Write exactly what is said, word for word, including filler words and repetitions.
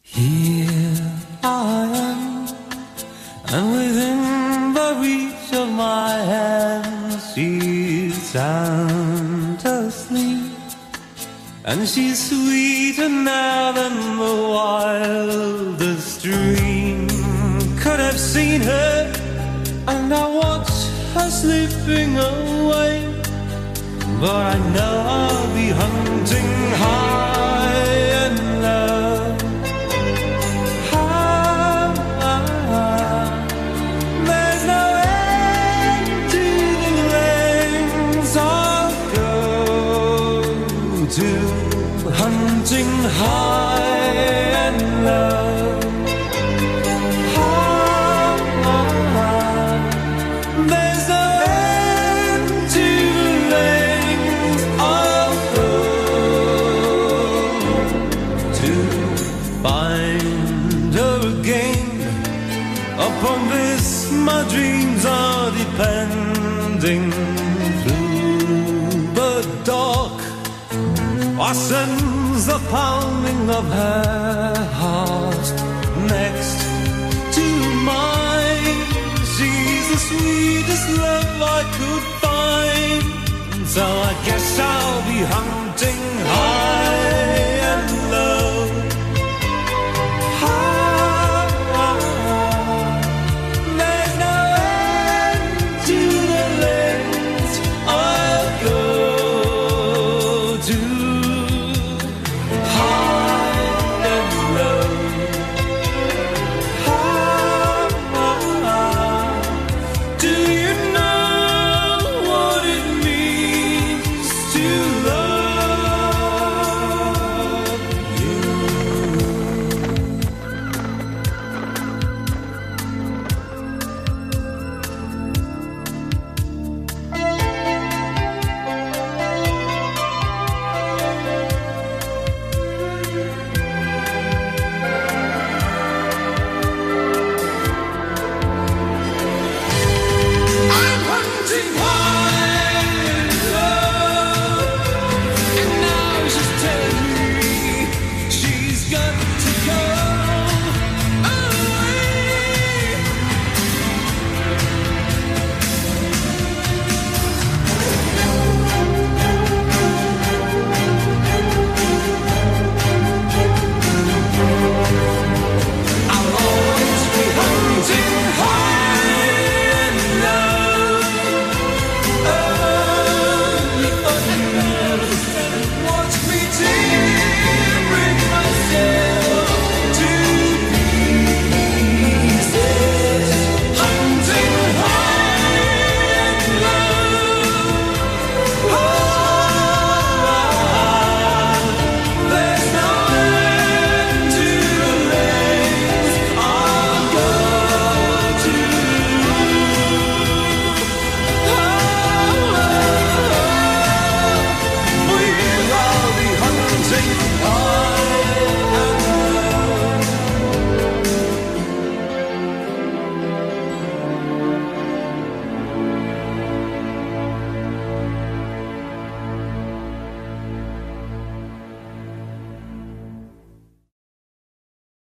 Here I am, and within the reach of my hand, she's sound asleep, and she's sweeter now than the wildest dream could have seen her. And I watch her slipping away, but I know I'll be hunting high and low. High, there's no end to the lengths I'll go to, hunting high and low. Upon this my dreams are depending. Through the dark I sense the pounding of her heart next to mine. She's the sweetest love I could find, so I guess I'll be hunting